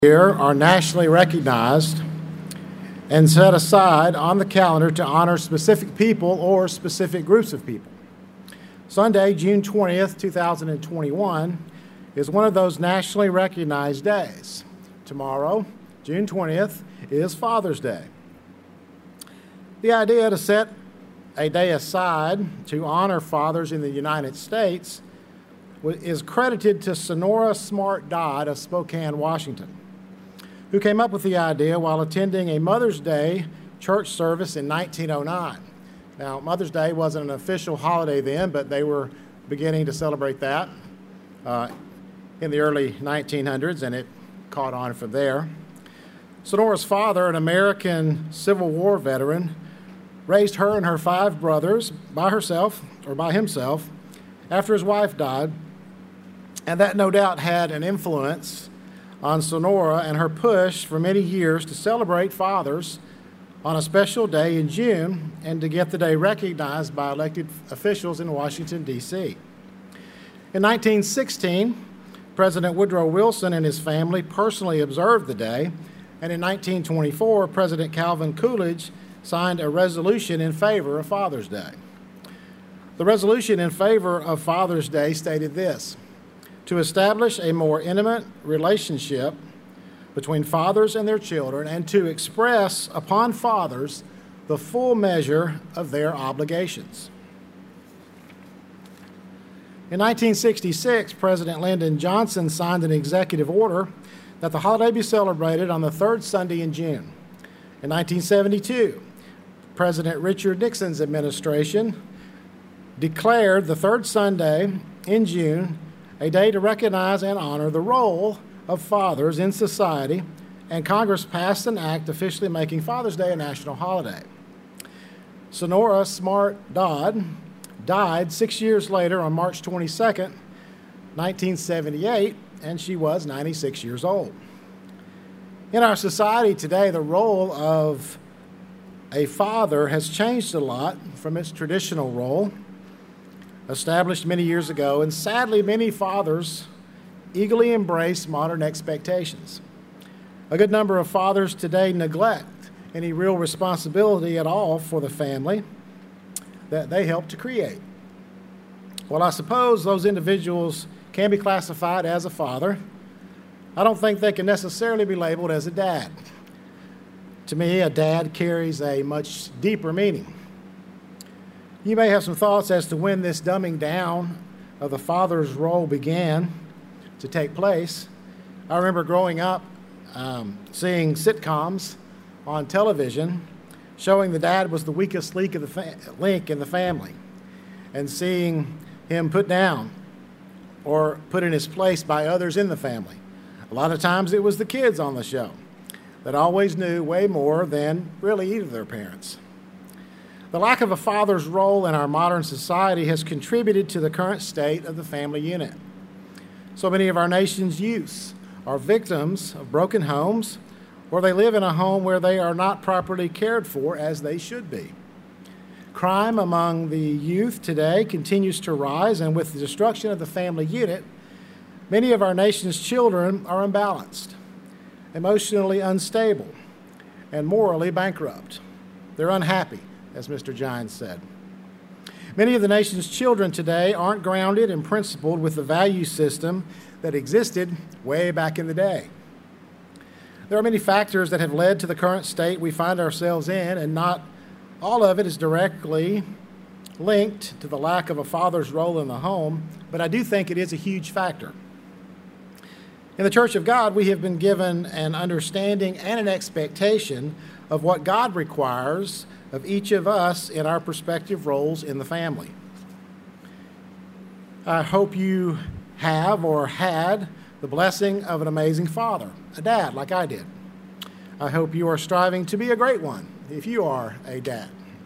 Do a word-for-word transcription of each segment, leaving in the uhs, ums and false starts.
Year are nationally recognized and set aside on the calendar to honor specific people or specific groups of people. Sunday, June twentieth, two thousand twenty-one, is one of those nationally recognized days. Tomorrow, June twentieth, is Father's Day. The idea to set a day aside to honor fathers in the United States is credited to Sonora Smart Dodd of Spokane, Washington, who came up with the idea while attending a Mother's Day church service in nineteen oh nine. Now, Mother's Day wasn't an official holiday then, but they were beginning to celebrate that uh, in the early nineteen hundreds, and it caught on from there. Sonora's father, an American Civil War veteran, raised her and her five brothers by herself, or by himself, after his wife died, and that no doubt had an influence on Sonora and her push for many years to celebrate fathers on a special day in June and to get the day recognized by elected officials in Washington, D C In nineteen sixteen, President Woodrow Wilson and his family personally observed the day, and in nineteen twenty-four, President Calvin Coolidge signed a resolution in favor of Father's Day. The resolution in favor of Father's Day stated this: to establish a more intimate relationship between fathers and their children, and to express upon fathers the full measure of their obligations. In nineteen sixty-six, President Lyndon Johnson signed an executive order that the holiday be celebrated on the third Sunday in June. In nineteen seventy-two, President Richard Nixon's administration declared the third Sunday in June a day to recognize and honor the role of fathers in society, and Congress passed an act officially making Father's Day a national holiday. Sonora Smart Dodd died six years later on March twenty-second, nineteen seventy-eight, and she was ninety-six years old. In our society today, the role of a father has changed a lot from its traditional role, established many years ago, and sadly, many fathers eagerly embrace modern expectations. A good number of fathers today neglect any real responsibility at all for the family that they help to create. Well, I suppose those individuals can be classified as a father. I don't think they can necessarily be labeled as a dad. To me, a dad carries a much deeper meaning. You may have some thoughts as to when this dumbing down of the father's role began to take place. I remember growing up um, seeing sitcoms on television showing the dad was the weakest link, of the fa- link in the family, and seeing him put down or put in his place by others in the family. A lot of times it was the kids on the show that always knew way more than really either of their parents. The lack of a father's role in our modern society has contributed to the current state of the family unit. So many of our nation's youths are victims of broken homes, or they live in a home where they are not properly cared for as they should be. Crime among the youth today continues to rise, and with the destruction of the family unit, many of our nation's children are imbalanced, emotionally unstable, and morally bankrupt. They're unhappy, as Mister Gines said. Many of the nation's children today aren't grounded and principled with the value system that existed way back in the day. There are many factors that have led to the current state we find ourselves in, and not all of it is directly linked to the lack of a father's role in the home, but I do think it is a huge factor. In the Church of God, we have been given an understanding and an expectation of what God requires of each of us in our respective roles in the family. I hope you have or had the blessing of an amazing father, a dad like I did. I hope you are striving to be a great one if you are a dad.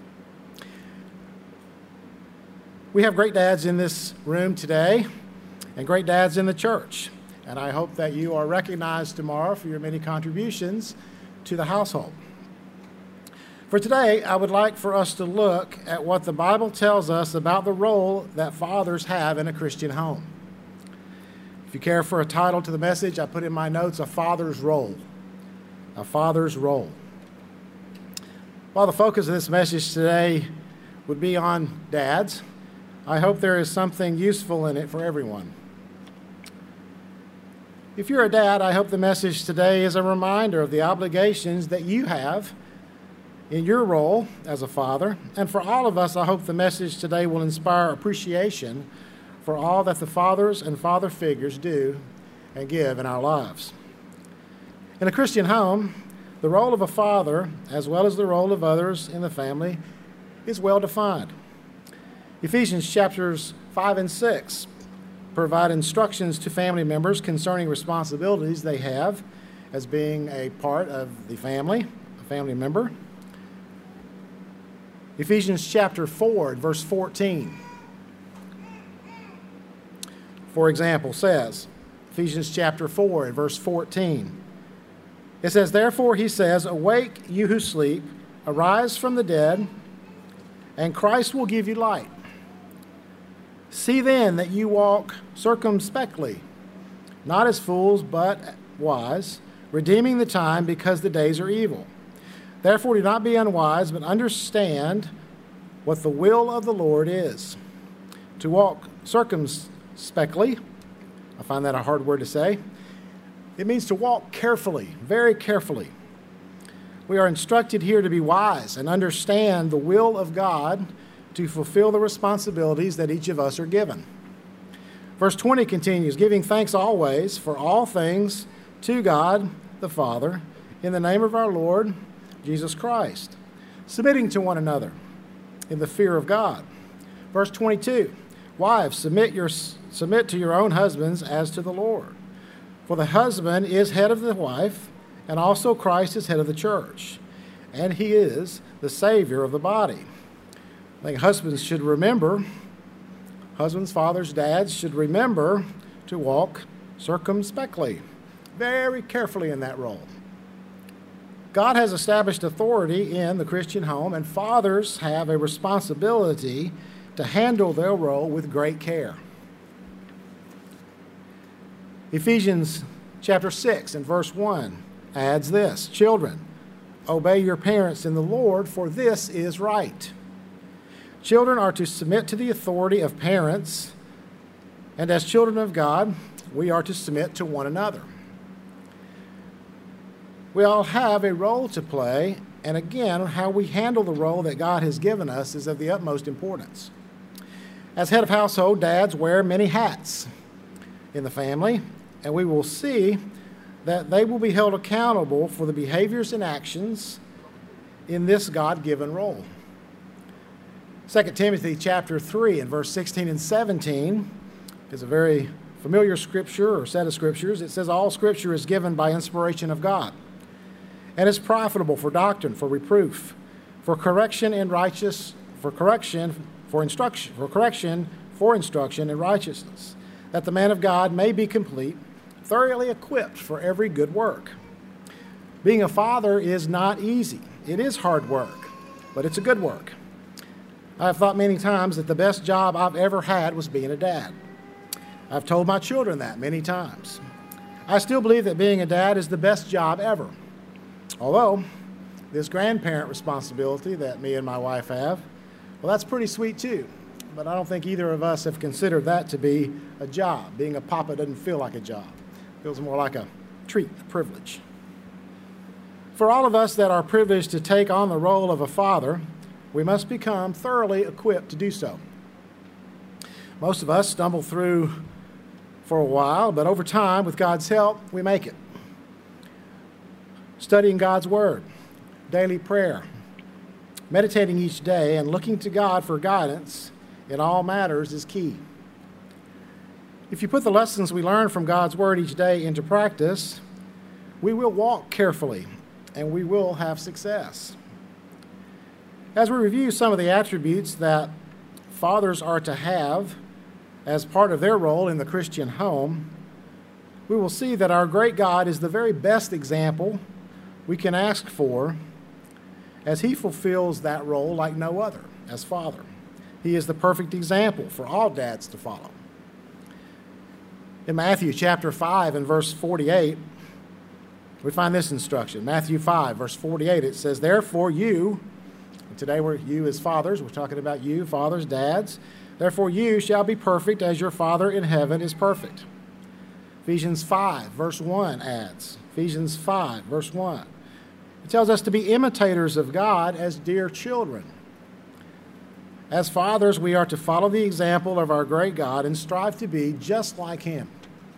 We have great dads in this room today and great dads in the church, and I hope that you are recognized tomorrow for your many contributions to the household. For today, I would like for us to look at what the Bible tells us about the role that fathers have in a Christian home. If you care for a title to the message, I put in my notes, A Father's Role. A Father's Role. While the focus of this message today would be on dads, I hope there is something useful in it for everyone. If you're a dad, I hope the message today is a reminder of the obligations that you have in your role as a father. And for all of us, I hope the message today will inspire appreciation for all that the fathers and father figures do and give in our lives. In a Christian home, the role of a father, as well as the role of others in the family, is well defined. Ephesians chapters five and six provide instructions to family members concerning responsibilities they have as being a part of the family, a family member. Ephesians chapter four, verse fourteen, for example, says, Ephesians chapter four, verse fourteen, it says, "Therefore he says, awake, you who sleep, arise from the dead, and Christ will give you light. See then that you walk circumspectly, not as fools, but wise, redeeming the time because the days are evil. Therefore do not be unwise, but understand what the will of the Lord is. To walk circumspectly," I find that a hard word to say. It means to walk carefully, very carefully. We are instructed here to be wise and understand the will of God to fulfill the responsibilities that each of us are given. Verse twenty continues, "Giving thanks always for all things to God the Father in the name of our Lord Jesus Christ, submitting to one another in the fear of God." Verse twenty-two, "Wives, submit, your, submit to your own husbands as to the Lord. For the husband is head of the wife, and also Christ is head of the church, and he is the Savior of the body." I think husbands should remember, husbands, fathers, dads should remember to walk circumspectly, very carefully in that role. God has established authority in the Christian home, and fathers have a responsibility to handle their role with great care. Ephesians chapter six and verse one adds this, "Children, obey your parents in the Lord, for this is right." Children are to submit to the authority of parents, and as children of God, we are to submit to one another. We all have a role to play, and again, how we handle the role that God has given us is of the utmost importance. As head of household, dads wear many hats in the family, and we will see that they will be held accountable for the behaviors and actions in this God-given role. Second Timothy chapter three and verse sixteen and seventeen is a very familiar scripture or set of scriptures. It says, "All scripture is given by inspiration of God, and is profitable for doctrine, for reproof, for correction in righteous, for correction, for instruction, for correction, for instruction in righteousness, that the man of God may be complete, thoroughly equipped for every good work." Being a father is not easy. It is hard work, but it's a good work. I have thought many times that the best job I've ever had was being a dad. I've told my children that many times. I still believe that being a dad is the best job ever. Although, this grandparent responsibility that me and my wife have, well, that's pretty sweet too. But I don't think either of us have considered that to be a job. Being a papa doesn't feel like a job. It feels more like a treat, a privilege. For all of us that are privileged to take on the role of a father, we must become thoroughly equipped to do so. Most of us stumble through for a while, but over time, with God's help, we make it. Studying God's Word, daily prayer, meditating each day, and looking to God for guidance in all matters is key. If you put the lessons we learn from God's Word each day into practice, we will walk carefully and we will have success. As we review some of the attributes that fathers are to have as part of their role in the Christian home, we will see that our great God is the very best example we can ask for, as he fulfills that role like no other as father. He is the perfect example for all dads to follow. In Matthew chapter five and verse forty-eight, we find this instruction. Matthew five, verse forty-eight, it says, "Therefore you," and today we're you as fathers, we're talking about you, fathers, dads, "therefore you shall be perfect as your Father in heaven is perfect." Ephesians five, verse one adds, Ephesians five, verse one. It tells us to be imitators of God as dear children. As fathers, we are to follow the example of our great God and strive to be just like Him.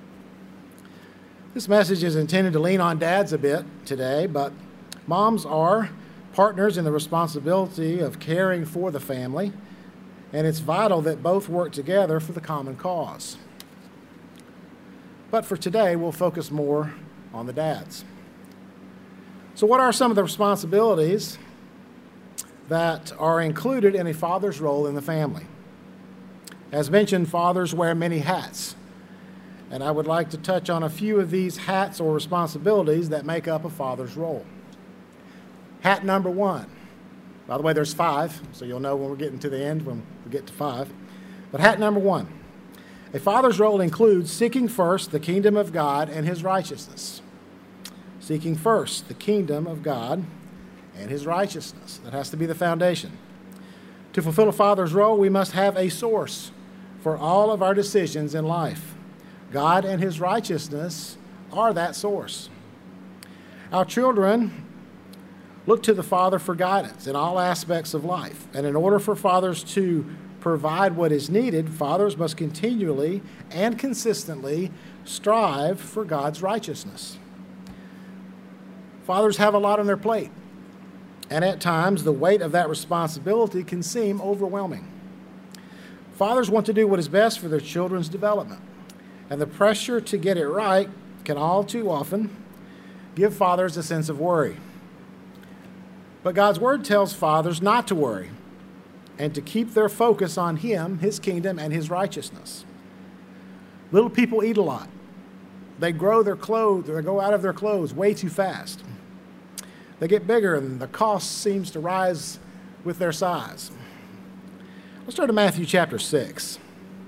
This message is intended to lean on dads a bit today, but moms are partners in the responsibility of caring for the family, and it's vital that both work together for the common cause. But for today, we'll focus more on the dads. So what are some of the responsibilities that are included in a father's role in the family? As mentioned, fathers wear many hats, and I would like to touch on a few of these hats or responsibilities that make up a father's role. Hat number one. By the way, there's five, so you'll know when we're getting to the end when we get to five. But hat number one. A father's role includes seeking first the kingdom of God and His righteousness. Seeking first the kingdom of God and His righteousness. That has to be the foundation. To fulfill a father's role, we must have a source for all of our decisions in life. God and His righteousness are that source. Our children look to the Father for guidance in all aspects of life. And in order for fathers to provide what is needed, fathers must continually and consistently strive for God's righteousness. Fathers have a lot on their plate, and at times the weight of that responsibility can seem overwhelming. Fathers want to do what is best for their children's development, and the pressure to get it right can all too often give fathers a sense of worry. But God's Word tells fathers not to worry and to keep their focus on Him, His kingdom, and His righteousness. Little people eat a lot. They grow their clothes, or they go out of their clothes way too fast. They get bigger, and the cost seems to rise with their size. Let's turn to Matthew chapter six.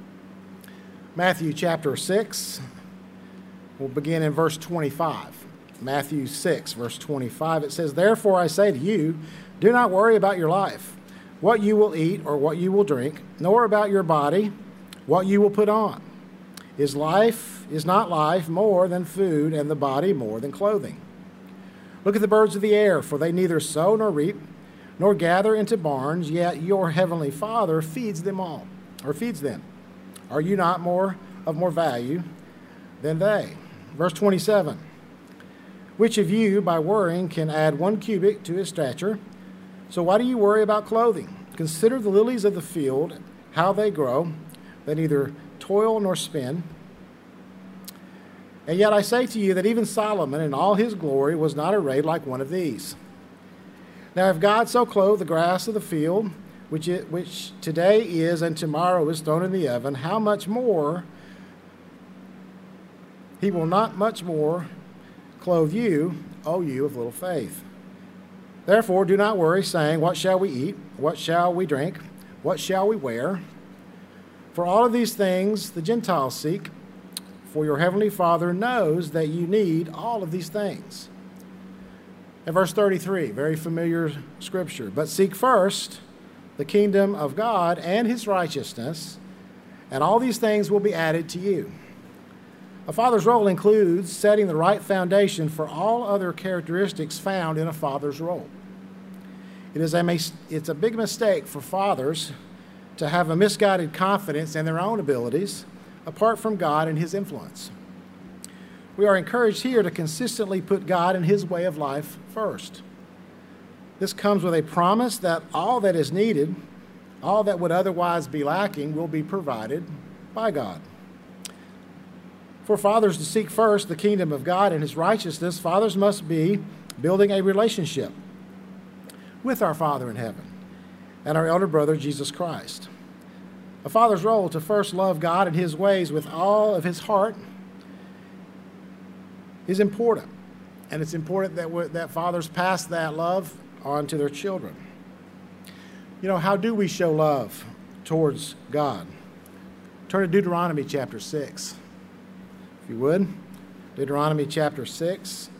Matthew chapter six, we'll begin in verse twenty-five. Matthew six, verse twenty-five, it says, "Therefore I say to you, do not worry about your life, what you will eat or what you will drink, nor about your body, what you will put on. Is life, is not life more than food, and the body more than clothing? Look at the birds of the air, for they neither sow nor reap, nor gather into barns, yet your heavenly Father feeds them all, or feeds them. Are you not more of more value than they?" Verse twenty-seven, "Which of you, by worrying, can add one cubit to his stature? So why do you worry about clothing? Consider the lilies of the field, how they grow. They neither toil nor spin. And yet I say to you that even Solomon in all his glory was not arrayed like one of these. Now if God so clothed the grass of the field, which, it, which today is and tomorrow is thrown in the oven, how much more He will not much more clothe you, O you of little faith. Therefore do not worry, saying, what shall we eat? What shall we drink? What shall we wear? For all of these things the Gentiles seek, for your heavenly Father knows that you need all of these things." And verse thirty-three, very familiar scripture. "But seek first the kingdom of God and His righteousness, and all these things will be added to you." A father's role includes setting the right foundation for all other characteristics found in a father's role. It is a, it's a big mistake for fathers to have a misguided confidence in their own abilities apart from God and His influence. We are encouraged here to consistently put God and His way of life first. This comes with a promise that all that is needed, all that would otherwise be lacking, will be provided by God. For fathers to seek first the kingdom of God and His righteousness, fathers must be building a relationship with our Father in heaven and our elder brother, Jesus Christ. A father's role to first love God and His ways with all of his heart is important. And it's important that, that fathers pass that love on to their children. You know, how do we show love towards God? Turn to Deuteronomy chapter six. if you would. Deuteronomy chapter six.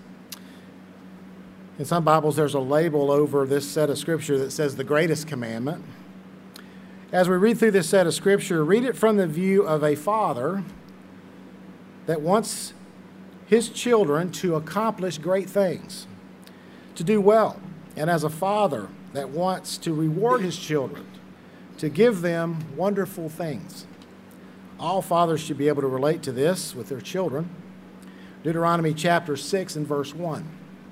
In some Bibles, there's a label over this set of Scripture that says the greatest commandment. As we read through this set of Scripture, read it from the view of a father that wants his children to accomplish great things, to do well, and as a father that wants to reward his children, to give them wonderful things. All fathers should be able to relate to this with their children. Deuteronomy chapter six and verse one.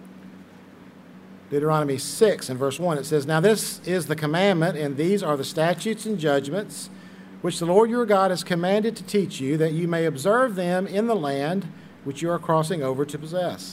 Deuteronomy six and verse one, it says, "Now this is the commandment, and these are the statutes and judgments, which the Lord your God has commanded to teach you, that you may observe them in the land which you are crossing over to possess."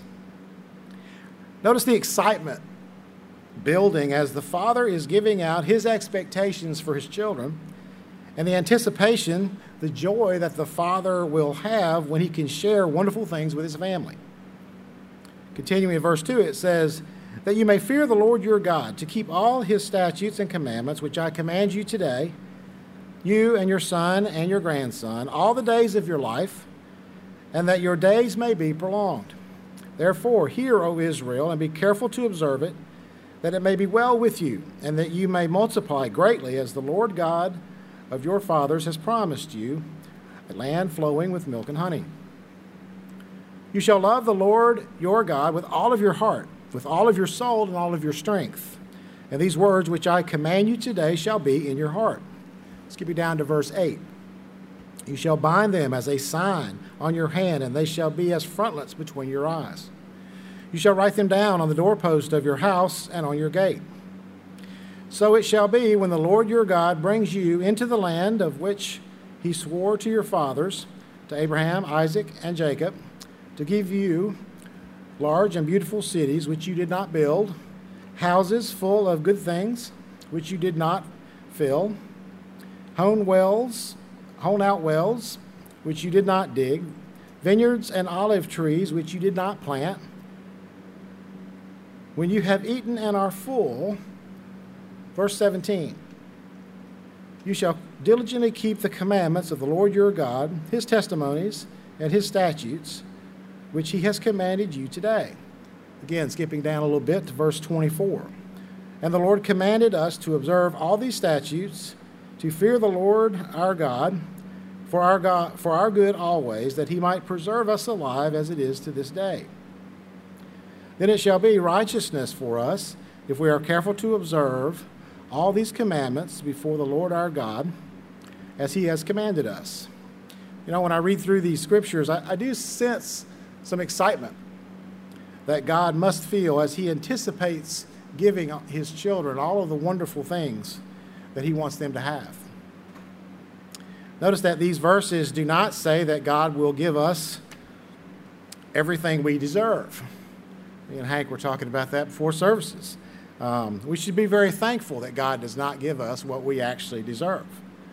Notice the excitement building as the father is giving out his expectations for his children, and the anticipation, the joy that the father will have when he can share wonderful things with his family. Continuing in verse two, it says, "That you may fear the Lord your God, to keep all his statutes and commandments, which I command you today, you and your son and your grandson, all the days of your life, and that your days may be prolonged. Therefore, hear, O Israel, and be careful to observe it, that it may be well with you, and that you may multiply greatly, as the Lord God of your fathers has promised you, a land flowing with milk and honey. You shall love the Lord your God with all of your heart, with all of your soul, and all of your strength. And these words which I command you today shall be in your heart." Skip you down to verse eight. "You shall bind them as a sign on your hand, and they shall be as frontlets between your eyes. You shall write them down on the doorpost of your house and on your gate. So it shall be when the Lord your God brings you into the land of which he swore to your fathers, to Abraham, Isaac, and Jacob, to give you large and beautiful cities which you did not build, houses full of good things which you did not fill, honed wells, honed out wells which you did not dig, vineyards and olive trees which you did not plant. When you have eaten and are full," verse seventeen, "you shall diligently keep the commandments of the Lord your God, his testimonies, and his statutes, which he has commanded you today." Again, skipping down a little bit to verse twenty-four. "And the Lord commanded us to observe all these statutes, to fear the Lord our God, for our God, for our good always, that he might preserve us alive as it is to this day. Then it shall be righteousness for us, if we are careful to observe all these commandments before the Lord our God, as he has commanded us." You know, when I read through these scriptures, I, I do sense some excitement that God must feel as he anticipates giving his children all of the wonderful things that he wants them to have. Notice that these verses do not say that God will give us everything we deserve. Me and Hank were talking about that before services. Um, we should be very thankful that God does not give us what we actually deserve.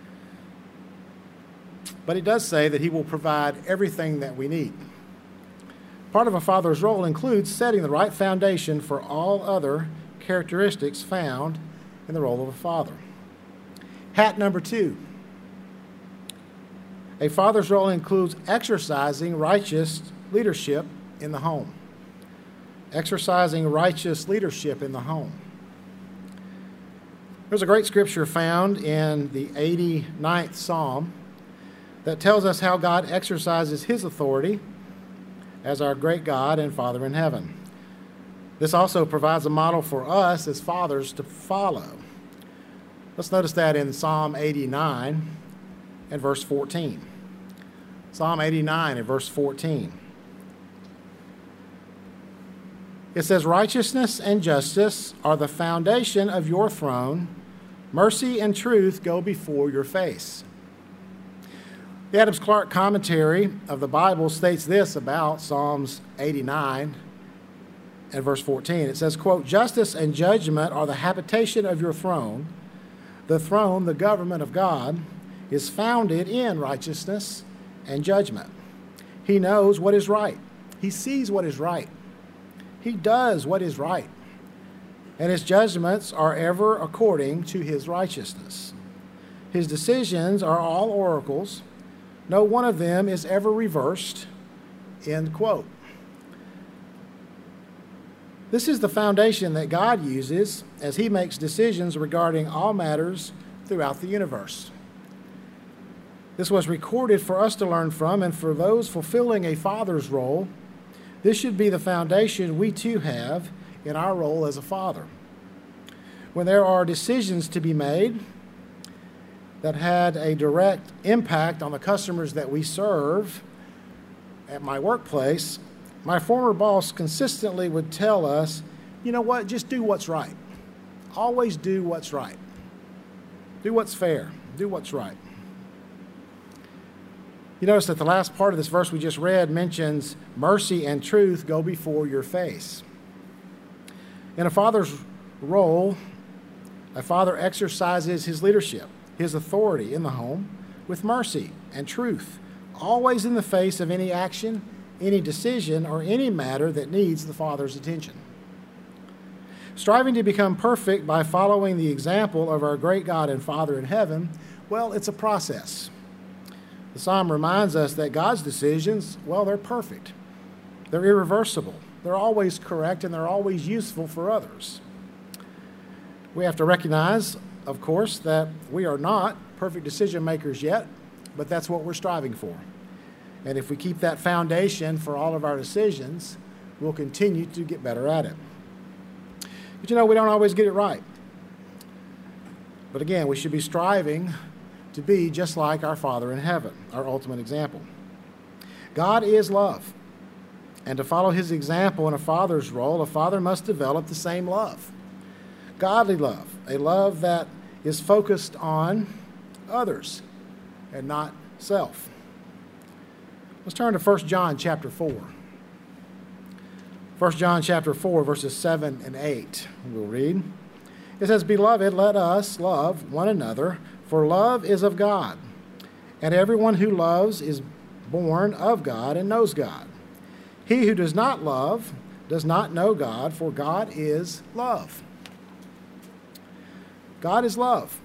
But it does say that he will provide everything that we need. Part of a father's role includes setting the right foundation for all other characteristics found in the role of a father. Hat number two. A father's role includes exercising righteous leadership in the home. Exercising righteous leadership in the home. There's a great scripture found in the eighty-ninth Psalm that tells us how God exercises his authority as our great God and Father in heaven. This also provides a model for us as fathers to follow. Let's notice that in Psalm eighty-nine and verse fourteen. Psalm eighty-nine and verse fourteen. It says, "Righteousness and justice are the foundation of your throne. Mercy and truth go before your face." The Adams Clark commentary of the Bible states this about Psalms eighty-nine and verse fourteen. It says, quote, "Justice and judgment are the habitation of your throne. The throne, the government of God, is founded in righteousness and judgment. He knows what is right. He sees what is right. He does what is right. And his judgments are ever according to his righteousness. His decisions are all oracles. No one of them is ever reversed End quote. This is the foundation that God uses as he makes decisions regarding all matters throughout the universe. This was recorded for us to learn from, and for those fulfilling a father's role, this should be the foundation we too have in our role as a father. When there are decisions to be made that had a direct impact on the customers that we serve at my workplace, my former boss consistently would tell us, you know what, just do what's right. Always do what's right. Do what's fair. Do what's right. You notice that the last part of this verse we just read mentions mercy and truth go before your face. In a father's role, a father exercises his leadership, his authority in the home with mercy and truth, always in the face of any action, any decision, or any matter that needs the father's attention. Striving to become perfect by following the example of our great God and Father in heaven, well, it's a process. The psalm reminds us that God's decisions, well, they're perfect. They're irreversible. They're always correct, and they're always useful for others. We have to recognize, of course, that we are not perfect decision makers yet, but that's what we're striving for. And if we keep that foundation for all of our decisions, we'll continue to get better at it. But you know, we don't always get it right. But again, we should be striving to be just like our Father in heaven, our ultimate example. God is love. And to follow his example in a father's role, a father must develop the same love. Godly love, a love that is focused on others and not self. Let's turn to First John chapter four. First John chapter four, verses seven and eight. We'll read. It says, "Beloved, let us love one another, for love is of God. And everyone who loves is born of God and knows God. He who does not love does not know God, for God is love." God is love.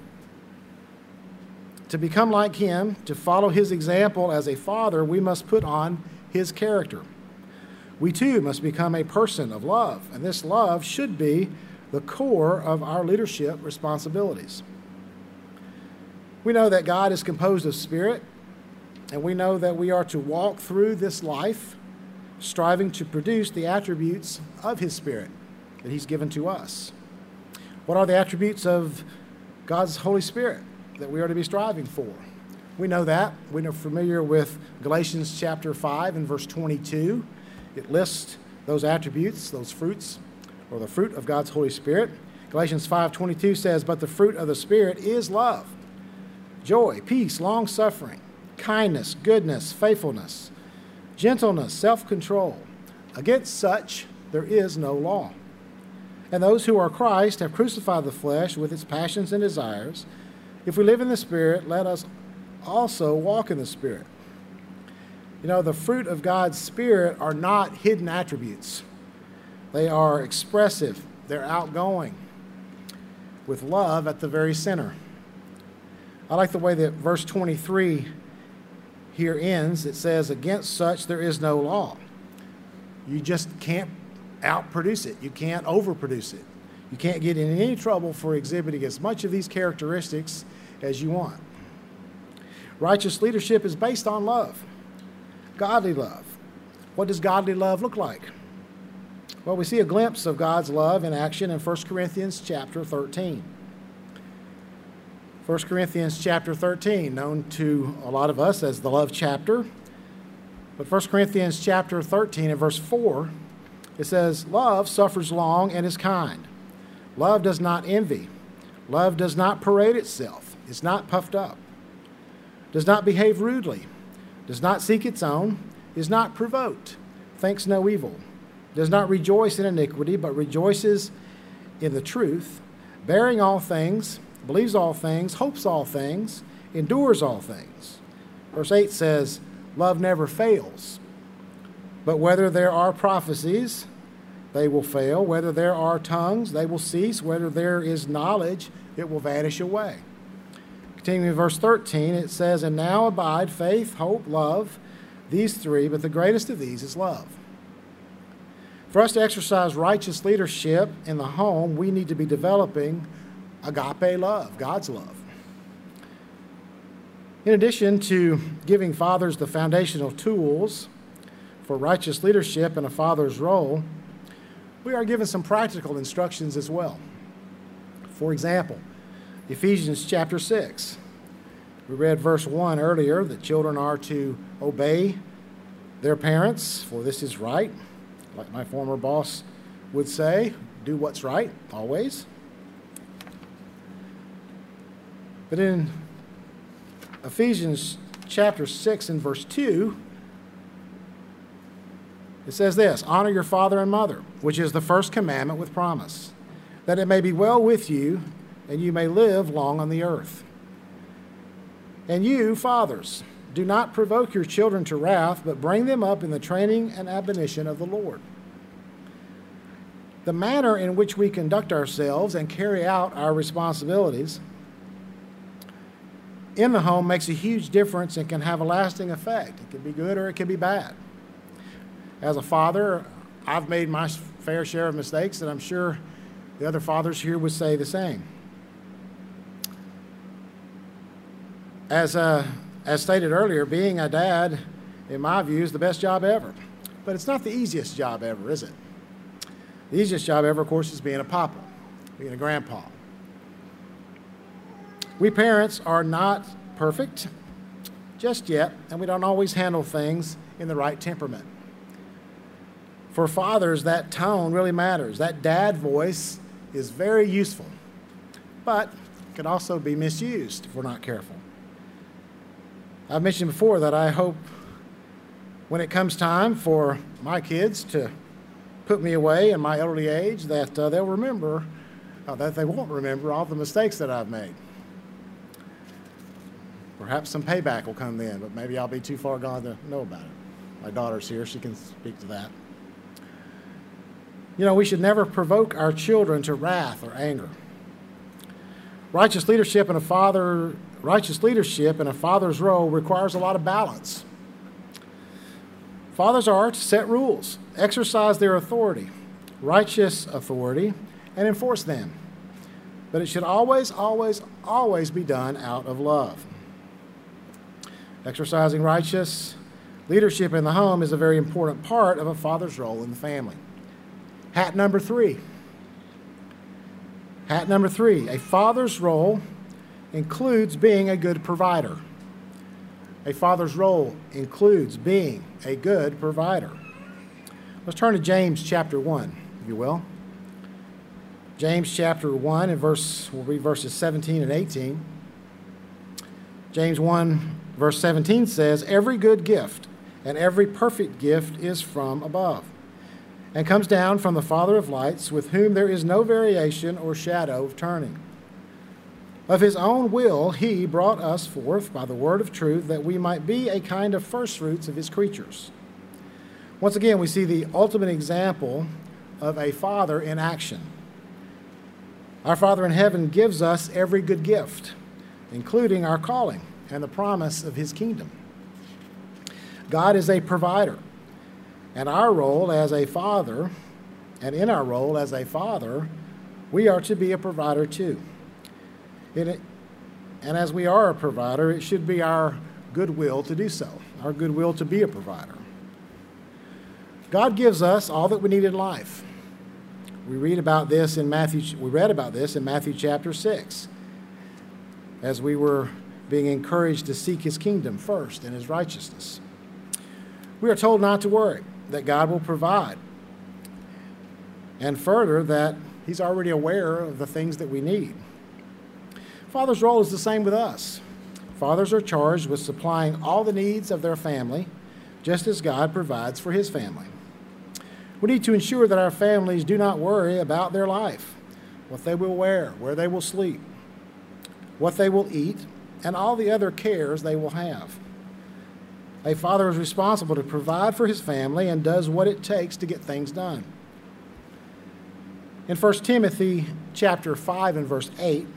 To become like him, to follow his example as a father, we must put on his character. We too must become a person of love, and this love should be the core of our leadership responsibilities. We know that God is composed of spirit, and we know that we are to walk through this life striving to produce the attributes of his spirit that he's given to us. What are the attributes of God's Holy Spirit that we are to be striving for? We know that. We are familiar with Galatians chapter five and verse twenty-two. It lists those attributes, those fruits, or the fruit of God's Holy Spirit. Galatians five twenty-two says, "But the fruit of the Spirit is love, joy, peace, long-suffering, kindness, goodness, faithfulness, gentleness, self-control. Against such there is no law. And those who are Christ have crucified the flesh with its passions and desires. If we live in the Spirit, let us also walk in the Spirit." You know, the fruit of God's Spirit are not hidden attributes. They are expressive. They're outgoing, with love at the very center. I like the way that verse twenty-three here ends. It says, "Against such there is no law." You just can't outproduce it. You can't overproduce it. You can't get in any trouble for exhibiting as much of these characteristics as you want. Righteous leadership is based on love, godly love. What does godly love look like? Well, we see a glimpse of God's love in action in First Corinthians chapter thirteen. First Corinthians chapter thirteen, known to a lot of us as the love chapter. But First Corinthians chapter thirteen and verse four, it says, "Love suffers long and is kind. Love does not envy. Love does not parade itself, is not puffed up, does not behave rudely, does not seek its own, is not provoked, thinks no evil, does not rejoice in iniquity, but rejoices in the truth, bearing all things, believes all things, hopes all things, endures all things." Verse eight says, "Love never fails. But whether there are prophecies, they will fail. Whether there are tongues, they will cease. Whether there is knowledge, it will vanish away." Continuing in verse thirteen, it says, "And now abide faith, hope, love, these three, but the greatest of these is love. For us to exercise righteous leadership in the home, we need to be developing agape love, God's love. In addition to giving fathers the foundational tools for righteous leadership in a father's role, we are given some practical instructions as well. For example, Ephesians chapter six. We read verse one earlier that children are to obey their parents, for this is right. Like my former boss would say, do what's right, always. But in Ephesians chapter six and verse two, it says this, honor your father and mother, which is the first commandment with promise, that it may be well with you and you may live long on the earth. And you, fathers, do not provoke your children to wrath, but bring them up in the training and admonition of the Lord. The manner in which we conduct ourselves and carry out our responsibilities in the home makes a huge difference and can have a lasting effect. It can be good or it can be bad. As a father, I've made my fair share of mistakes, and I'm sure the other fathers here would say the same. As, uh, as stated earlier, being a dad, in my view, is the best job ever. But it's not the easiest job ever, is it? The easiest job ever, of course, is being a papa, being a grandpa. We parents are not perfect just yet, and we don't always handle things in the right temperament. For fathers, that tone really matters. That dad voice is very useful, but can also be misused if we're not careful. I've mentioned before that I hope when it comes time for my kids to put me away in my elderly age that uh, they'll remember, uh, that they won't remember all the mistakes that I've made. Perhaps some payback will come then, but maybe I'll be too far gone to know about it. My daughter's here. She can speak to that. You know, we should never provoke our children to wrath or anger. Righteous leadership in a father, righteous leadership in a father's role requires a lot of balance. Fathers are to set rules, exercise their authority, righteous authority, and enforce them. But it should always, always, always be done out of love. Exercising righteous leadership in the home is a very important part of a father's role in the family. Hat number three. Hat number three, a father's role includes being a good provider. A father's role includes being a good provider. Let's turn to James chapter one, if you will. James chapter one, and verse, we'll read verses seventeen and eighteen. James one, verse seventeen says, every good gift and every perfect gift is from above, and comes down from the Father of lights, with whom there is no variation or shadow of turning. Of his own will he brought us forth by the word of truth, that we might be a kind of firstfruits of his creatures. Once again, we see the ultimate example of a father in action. Our Father in heaven gives us every good gift, including our calling and the promise of his kingdom. God is a provider. And our role as a father, and in our role as a father, we are to be a provider too. It, and as we are a provider, it should be our goodwill to do so, our goodwill to be a provider. God gives us all that we need in life. We read about this in Matthew. We read about this in Matthew chapter six, as we were being encouraged to seek his kingdom first and his righteousness. We are told not to worry, that God will provide, and further, that he's already aware of the things that we need. Father's role is the same with us. Fathers are charged with supplying all the needs of their family, just as God provides for his family. We need to ensure that our families do not worry about their life, what they will wear, where they will sleep, what they will eat, and all the other cares they will have. A father is responsible to provide for his family and does what it takes to get things done. In First Timothy chapter five and verse eight,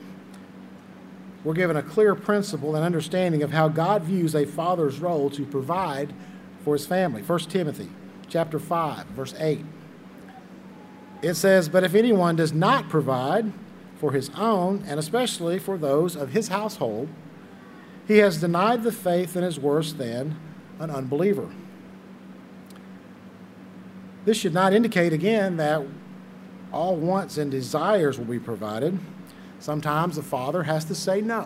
we're given a clear principle and understanding of how God views a father's role to provide for his family. First Timothy chapter five, verse eight. It says, "But if anyone does not provide for his own, and especially for those of his household, he has denied the faith and is worse than an unbeliever." This should not indicate, again, that all wants and desires will be provided. Sometimes the father has to say no.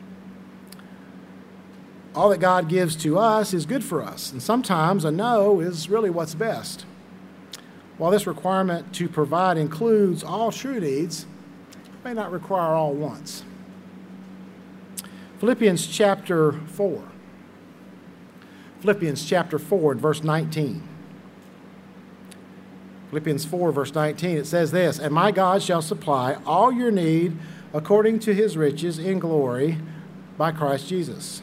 All that God gives to us is good for us, and sometimes a no is really what's best. While this requirement to provide includes all true needs, it may not require all wants. Philippians chapter four. Philippians chapter four and verse nineteen. Philippians four, verse nineteen, it says this, "And my God shall supply all your need according to his riches in glory by Christ Jesus."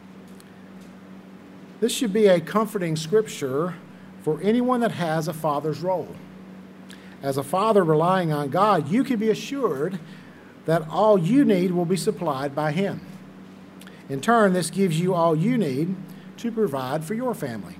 This should be a comforting scripture for anyone that has a father's role. As a father relying on God, you can be assured that all you need will be supplied by him. In turn, this gives you all you need to provide for your family.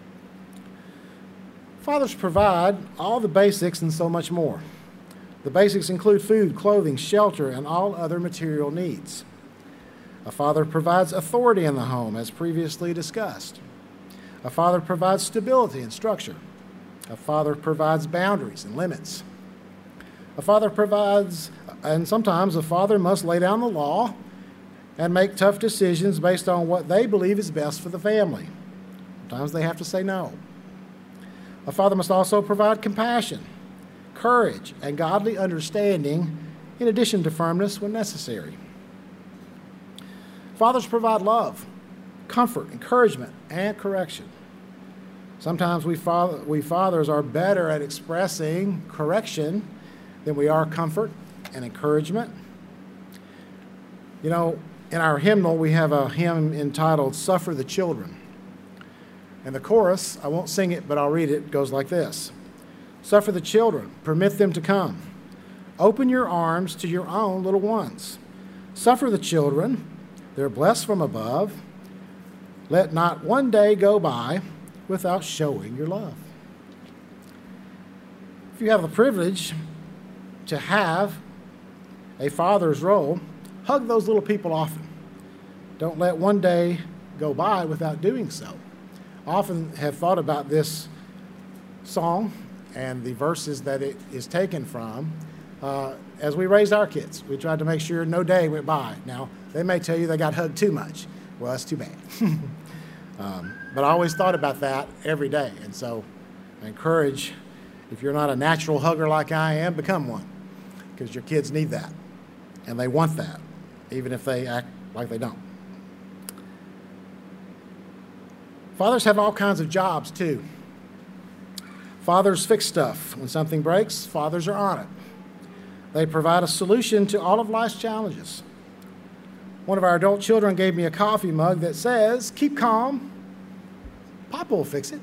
Fathers provide all the basics and so much more. The basics include food, clothing, shelter, and all other material needs. A father provides authority in the home, as previously discussed. A father provides stability and structure. A father provides boundaries and limits. A father provides, and sometimes a father must lay down the law and make tough decisions based on what they believe is best for the family. Sometimes they have to say no. A father must also provide compassion, courage, and godly understanding, in addition to firmness when necessary. Fathers provide love, comfort, encouragement, and correction. Sometimes we, father, we fathers are better at expressing correction than we are comfort and encouragement. You know, in our hymnal, we have a hymn entitled "Suffer the Children." And the chorus, I won't sing it, but I'll read it, goes like this. "Suffer the children, permit them to come. Open your arms to your own little ones. Suffer the children, they're blessed from above. Let not one day go by without showing your love." If you have the privilege to have a father's role, hug those little people often. Don't let one day go by without doing so. I often have thought about this song and the verses that it is taken from uh, as we raised our kids. We tried to make sure no day went by. Now, they may tell you they got hugged too much. Well, that's too bad. um, but I always thought about that every day. And so I encourage, if you're not a natural hugger like I am, become one, because your kids need that. And they want that, even if they act like they don't. Fathers have all kinds of jobs, too. Fathers fix stuff. When something breaks, fathers are on it. They provide a solution to all of life's challenges. One of our adult children gave me a coffee mug that says, "Keep calm, Papa will fix it."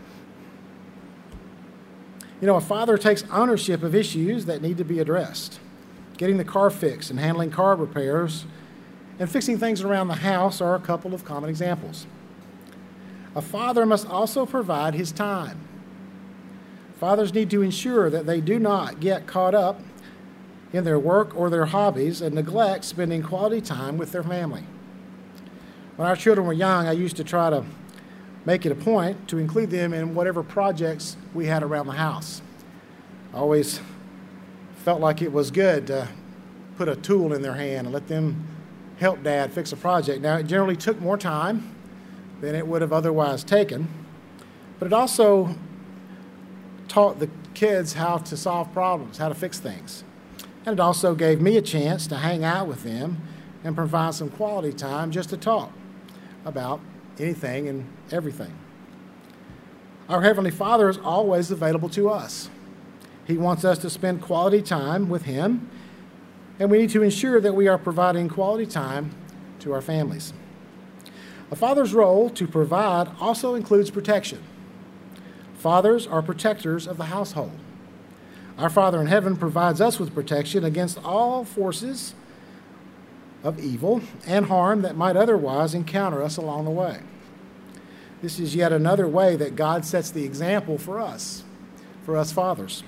You know, a father takes ownership of issues that need to be addressed. Getting the car fixed and handling car repairs and fixing things around the house are a couple of common examples. A father must also provide his time. Fathers need to ensure that they do not get caught up in their work or their hobbies and neglect spending quality time with their family. When our children were young, I used to try to make it a point to include them in whatever projects we had around the house. I always felt like it was good to put a tool in their hand and let them help Dad fix a project. Now, it generally took more time than it would have otherwise taken, but it also taught the kids how to solve problems, how to fix things. And it also gave me a chance to hang out with them and provide some quality time just to talk about anything and everything. Our Heavenly Father is always available to us. He wants us to spend quality time with Him, and we need to ensure that we are providing quality time to our families. A father's role to provide also includes protection. Fathers are protectors of the household. Our Father in heaven provides us with protection against all forces of evil and harm that might otherwise encounter us along the way. This is yet another way that God sets the example for us, for us fathers.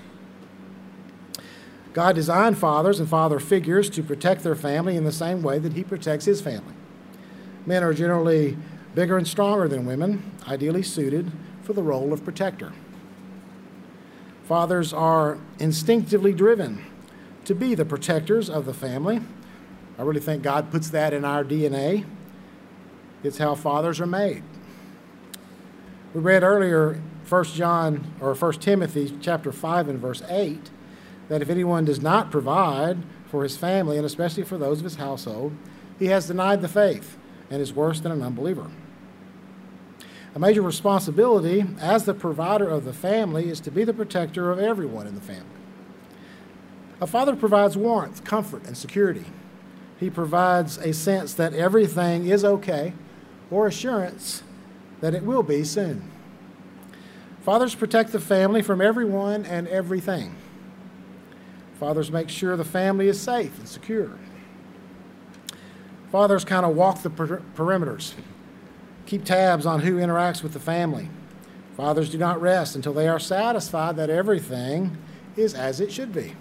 God designed fathers and father figures to protect their family in the same way that he protects his family. Men are generally bigger and stronger than women, ideally suited for the role of protector. Fathers are instinctively driven to be the protectors of the family. I really think God puts that in our D N A. It's how fathers are made. We read earlier First John or First Timothy chapter five and verse eight that if anyone does not provide for his family, and especially for those of his household, he has denied the faith and is worse than an unbeliever. A major responsibility as the provider of the family is to be the protector of everyone in the family. A father provides warmth, comfort, and security. He provides a sense that everything is okay, or assurance that it will be soon. Fathers protect the family from everyone and everything. Fathers make sure the family is safe and secure. Fathers kind of walk the per- perimeters, keep tabs on who interacts with the family. Fathers do not rest until they are satisfied that everything is as it should be.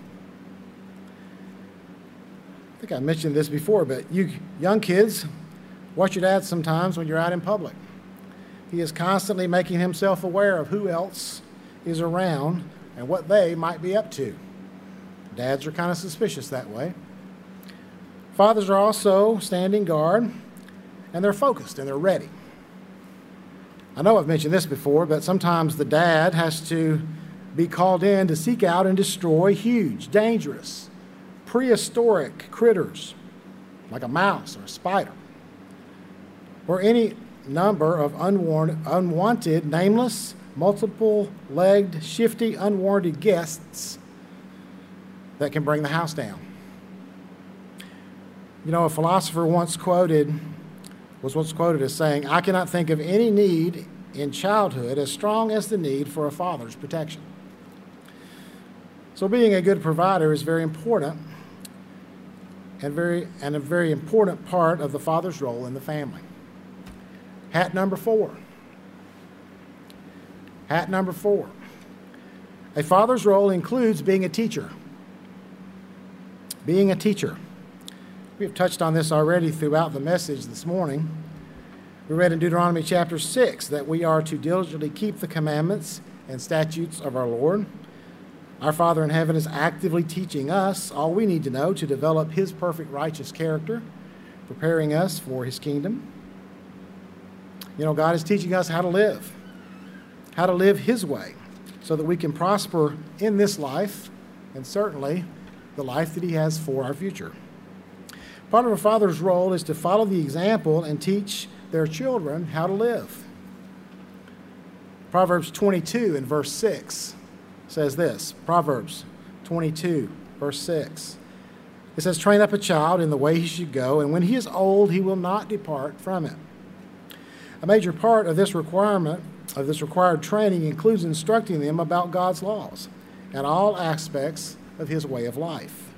I think I mentioned this before, but you young kids, watch your dad sometimes when you're out in public. He is constantly making himself aware of who else is around and what they might be up to. Dads are kind of suspicious that way. Fathers are also standing guard, and they're focused and they're ready. I know I've mentioned this before, but sometimes the dad has to be called in to seek out and destroy huge, dangerous, prehistoric critters like a mouse or a spider, or any number of unwarned, unwanted, nameless, multiple-legged, shifty, unwarranted guests that can bring the house down. You know, a philosopher once quoted, was once quoted as saying, "I cannot think of any need in childhood as strong as the need for a father's protection." So being a good provider is very important and very and a very important part of the father's role in the family. Hat number four. Hat number four. A father's role includes being a teacher. Being a teacher. We have touched on this already throughout the message this morning. We read in Deuteronomy chapter six that we are to diligently keep the commandments and statutes of our Lord. Our Father in heaven is actively teaching us all we need to know to develop his perfect righteous character, preparing us for his kingdom. You know, God is teaching us how to live, how to live his way, so that we can prosper in this life and certainly the life that he has for our future. Part of a father's role is to follow the example and teach their children how to live. Proverbs twenty-two and verse six says this. Proverbs twenty-two, verse six. It says, "Train up a child in the way he should go, and when he is old, he will not depart from it." A major part of this requirement, of this required training, includes instructing them about God's laws and all aspects of his way of life.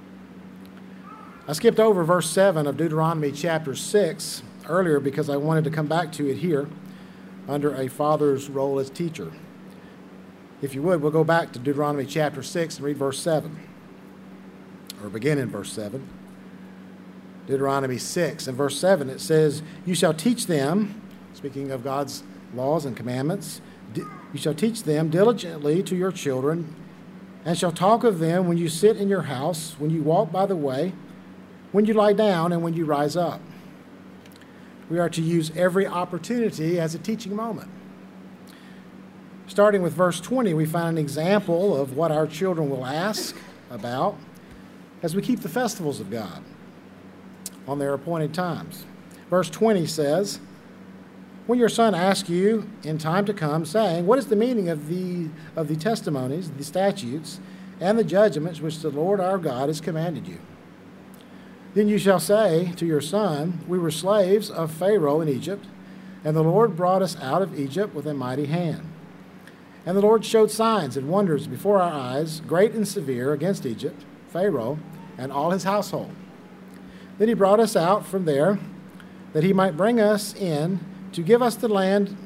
I skipped over verse seven of Deuteronomy chapter six earlier because I wanted to come back to it here under a father's role as teacher. If you would, we'll go back to Deuteronomy chapter six and read verse seven, or begin in verse seven. Deuteronomy six and verse seven, it says, "You shall teach them," speaking of God's laws and commandments, "you shall teach them diligently to your children, and shall talk of them when you sit in your house, when you walk by the way, when you lie down, and when you rise up." We are to use every opportunity as a teaching moment. Starting with verse twenty, we find an example of what our children will ask about as we keep the festivals of God on their appointed times. Verse twenty says, "When your son asks you in time to come, saying, 'What is the meaning of the of the testimonies, the statutes, and the judgments which the Lord our God has commanded you?' Then you shall say to your son, 'We were slaves of Pharaoh in Egypt, and the Lord brought us out of Egypt with a mighty hand. And the Lord showed signs and wonders before our eyes, great and severe, against Egypt, Pharaoh, and all his household. Then he brought us out from there, that he might bring us in to give us the land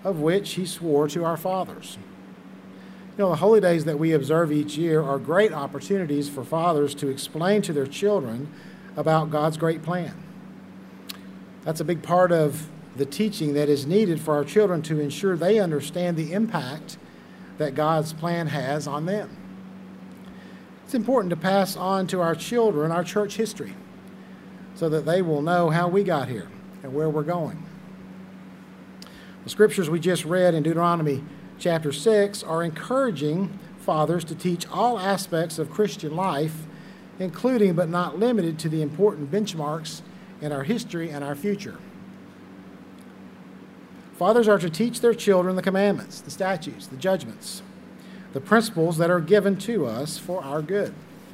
of which he swore to our fathers. You know, the holy days that we observe each year are great opportunities for fathers to explain to their children about God's great plan. That's a big part of the teaching that is needed for our children to ensure they understand the impact that God's plan has on them. It's important to pass on to our children our church history so that they will know how we got here and where we're going. The scriptures we just read in Deuteronomy chapter six are encouraging fathers to teach all aspects of Christian life, including but not limited to the important benchmarks in our history and our future. Fathers are to teach their children the commandments, the statutes, the judgments, the principles that are given to us for our good.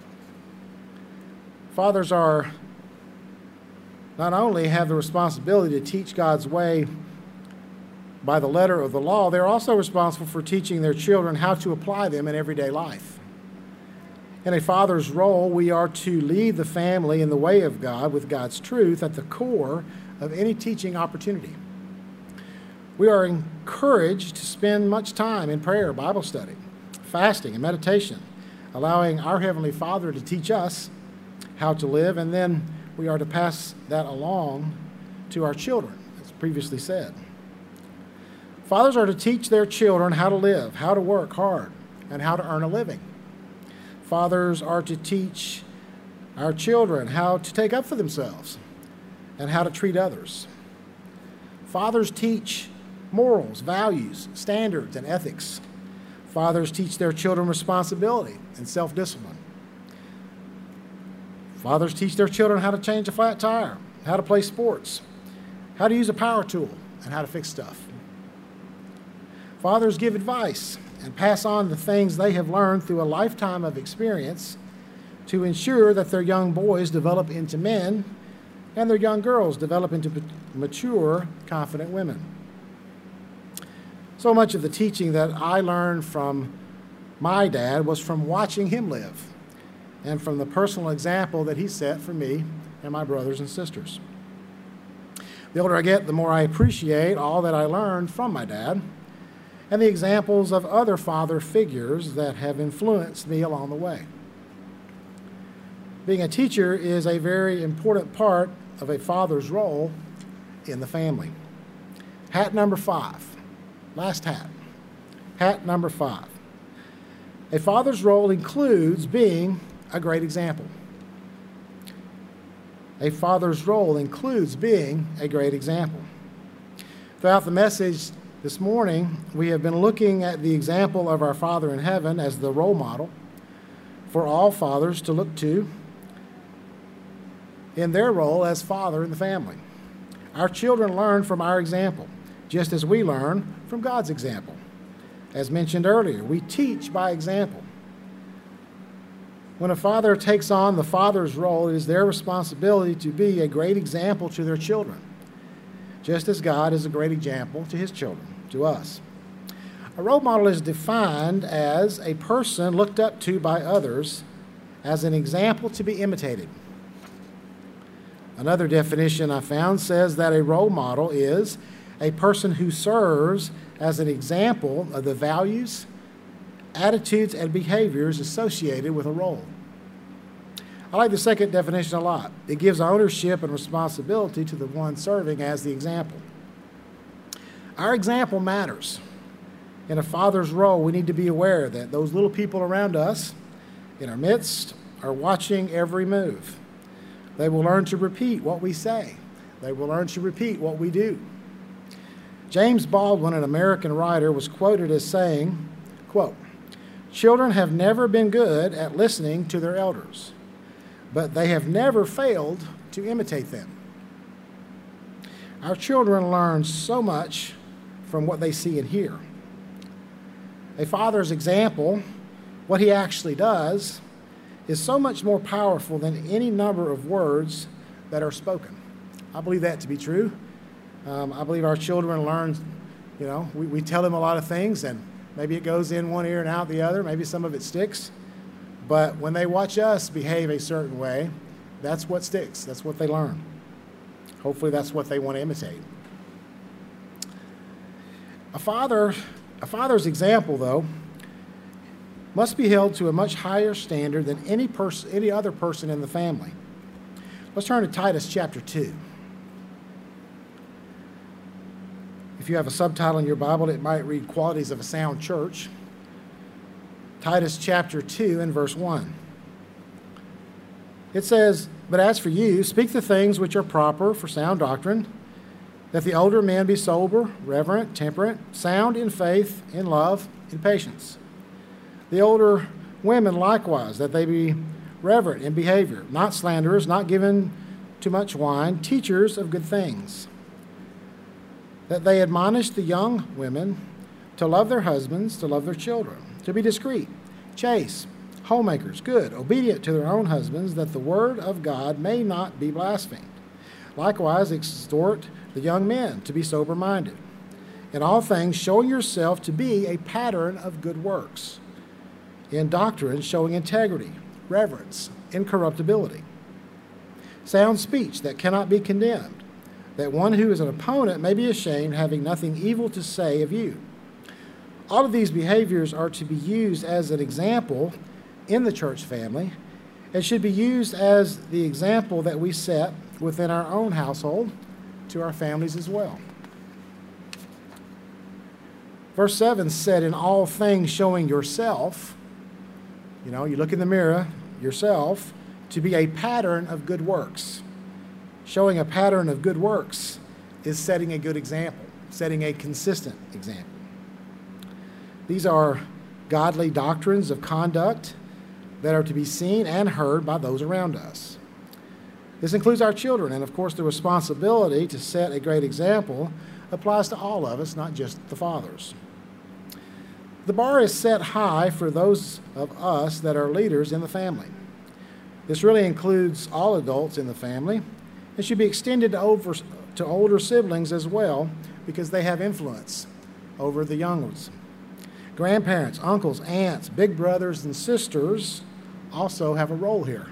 Fathers are not only have the responsibility to teach God's way by the letter of the law, they're also responsible for teaching their children how to apply them in everyday life. In a father's role, we are to lead the family in the way of God with God's truth at the core of any teaching opportunity. We are encouraged to spend much time in prayer, Bible study, fasting, and meditation, allowing our Heavenly Father to teach us how to live, and then we are to pass that along to our children, as previously said. Fathers are to teach their children how to live, how to work hard, and how to earn a living. Fathers are to teach our children how to take up for themselves and how to treat others. Fathers teach morals, values, standards, and ethics. Fathers teach their children responsibility and self-discipline. Fathers teach their children how to change a flat tire, how to play sports, how to use a power tool, and how to fix stuff. Fathers give advice and pass on the things they have learned through a lifetime of experience to ensure that their young boys develop into men and their young girls develop into mature, confident women. So much of the teaching that I learned from my dad was from watching him live and from the personal example that he set for me and my brothers and sisters. The older I get, the more I appreciate all that I learned from my dad and the examples of other father figures that have influenced me along the way. Being a teacher is a very important part of a father's role in the family. Hat number five. Last hat. Hat number five. A father's role includes being a great example. A father's role includes being a great example. Throughout the message this morning, we have been looking at the example of our Father in heaven as the role model for all fathers to look to in their role as father in the family. Our children learn from our example, just as we learn from God's example. As mentioned earlier, we teach by example. When a father takes on the father's role, it is their responsibility to be a great example to their children, just as God is a great example to his children, to us. A role model is defined as a person looked up to by others as an example to be imitated. Another definition I found says that a role model is a person who serves as an example of the values, attitudes, and behaviors associated with a role. I like the second definition a lot. It gives ownership and responsibility to the one serving as the example. Our example matters. In a father's role, we need to be aware that those little people around us, in our midst, are watching every move. They will learn to repeat what we say. They will learn to repeat what we do. James Baldwin, an American writer, was quoted as saying, quote, "Children have never been good at listening to their elders, but they have never failed to imitate them." Our children learn so much from what they see and hear. A father's example, what he actually does, is so much more powerful than any number of words that are spoken. I believe that to be true. Um, I believe our children learn, you know, we, we tell them a lot of things, and maybe it goes in one ear and out the other. Maybe some of it sticks. But when they watch us behave a certain way, that's what sticks. That's what they learn. Hopefully that's what they want to imitate. A father, a father's example, though, must be held to a much higher standard than any person, any other person in the family. Let's turn to Titus chapter two. If you have a subtitle in your Bible, it might read Qualities of a Sound Church. Titus chapter two and verse one. It says, "But as for you, speak the things which are proper for sound doctrine, that the older men be sober, reverent, temperate, sound in faith, in love, in patience. The older women likewise, that they be reverent in behavior, not slanderers, not given to much wine, teachers of good things. That they admonish the young women to love their husbands, to love their children, to be discreet, chaste, homemakers, good, obedient to their own husbands, that the word of God may not be blasphemed. Likewise, exhort the young men to be sober-minded. In all things, showing yourself to be a pattern of good works. In doctrine, showing integrity, reverence, incorruptibility. Sound speech that cannot be condemned, that one who is an opponent may be ashamed, having nothing evil to say of you." All of these behaviors are to be used as an example in the church family. It should be used as the example that we set within our own household to our families as well. Verse seven said, "In all things showing yourself," you know, you look in the mirror, yourself, "to be a pattern of good works." Showing a pattern of good works is setting a good example, setting a consistent example. These are godly doctrines of conduct that are to be seen and heard by those around us. This includes our children, and of course the responsibility to set a great example applies to all of us, not just the fathers. The bar is set high for those of us that are leaders in the family. This really includes all adults in the family. It should be extended to, over, to older siblings as well, because they have influence over the young ones. Grandparents, uncles, aunts, big brothers, and sisters also have a role here.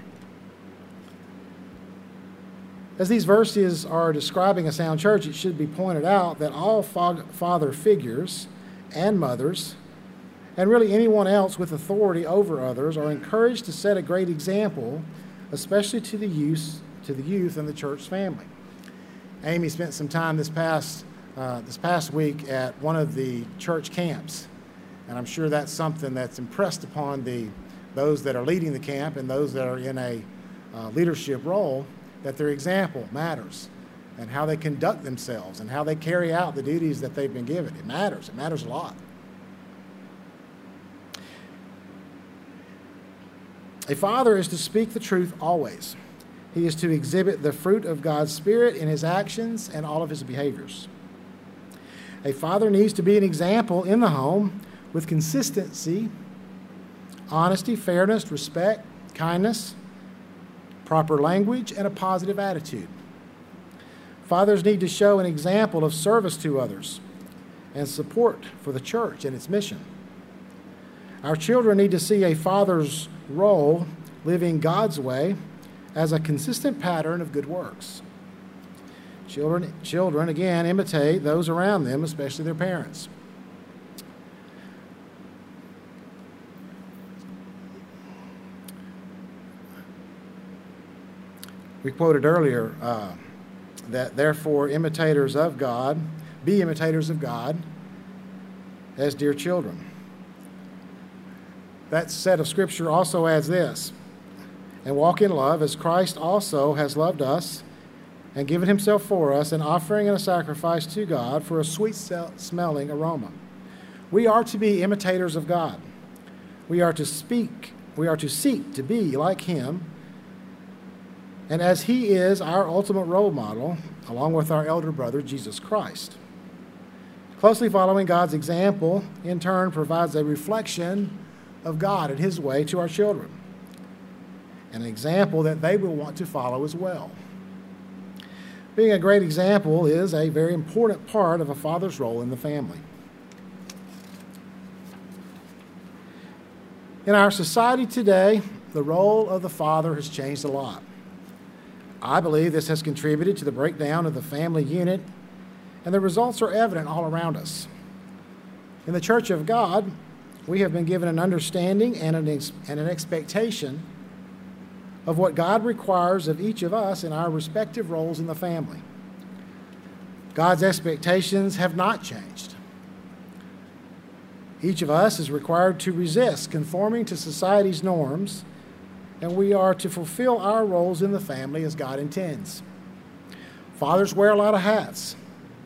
As these verses are describing a sound church, it should be pointed out that all fa- father figures and mothers, and really anyone else with authority over others, are encouraged to set a great example, especially to the youth, to the youth in the church family. Amy spent some time this past uh, this past week at one of the church camps, and I'm sure that's something that's impressed upon the those that are leading the camp and those that are in a uh, leadership role, that their example matters, and how they conduct themselves and how they carry out the duties that they've been given. It matters. It matters a lot. A father is to speak the truth always. He is to exhibit the fruit of God's Spirit in his actions and all of his behaviors. A father needs to be an example in the home with consistency, honesty, fairness, respect, kindness, proper language, and a positive attitude. Fathers need to show an example of service to others and support for the church and its mission. Our children need to see a father's role living God's way as a consistent pattern of good works. Children, children, again, imitate those around them, especially their parents. We quoted earlier uh, that therefore imitators of God, be imitators of God as dear children. That set of scripture also adds this, "And walk in love as Christ also has loved us and given himself for us, an offering and a sacrifice to God for a sweet-smelling aroma." We are to be imitators of God. We are to speak, we are to seek to be like him. And as he is our ultimate role model, along with our elder brother, Jesus Christ. Closely following God's example, in turn, provides a reflection of God and his way to our children, an example that they will want to follow as well. Being a great example is a very important part of a father's role in the family. In our society today, the role of the father has changed a lot. I believe this has contributed to the breakdown of the family unit, and the results are evident all around us. In the Church of God, we have been given an understanding and an, ex- and an expectation of what God requires of each of us in our respective roles in the family. God's expectations have not changed. Each of us is required to resist conforming to society's norms, and we are to fulfill our roles in the family as God intends. Fathers wear a lot of hats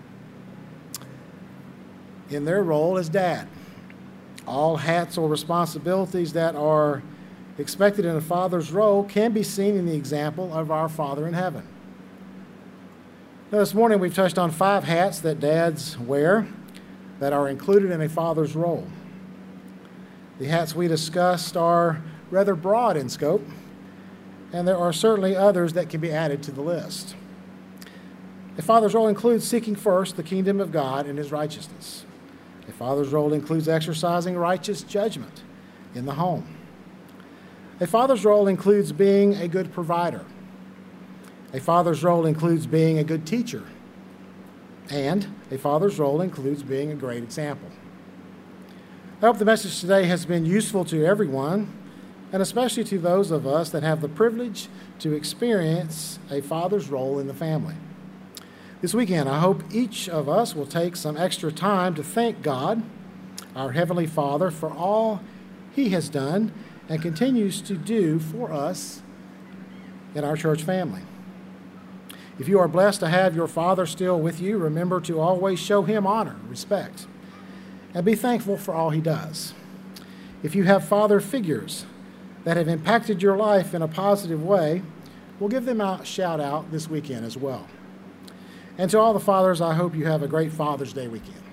in their role as dad. All hats or responsibilities that are expected in a father's role can be seen in the example of our Father in heaven. Now, this morning we've touched on five hats that dads wear that are included in a father's role. The hats we discussed are rather broad in scope, and there are certainly others that can be added to the list. A father's role includes seeking first the kingdom of God and his righteousness. A father's role includes exercising righteous judgment in the home. A father's role includes being a good provider. A father's role includes being a good teacher. And a father's role includes being a great example. I hope the message today has been useful to everyone, and especially to those of us that have the privilege to experience a father's role in the family. This weekend, I hope each of us will take some extra time to thank God, our Heavenly Father, for all He has done and continues to do for us in our church family. If you are blessed to have your father still with you, remember to always show him honor, respect, and be thankful for all he does. If you have father figures that have impacted your life in a positive way, we'll give them a shout out this weekend as well. And to all the fathers, I hope you have a great Father's Day weekend.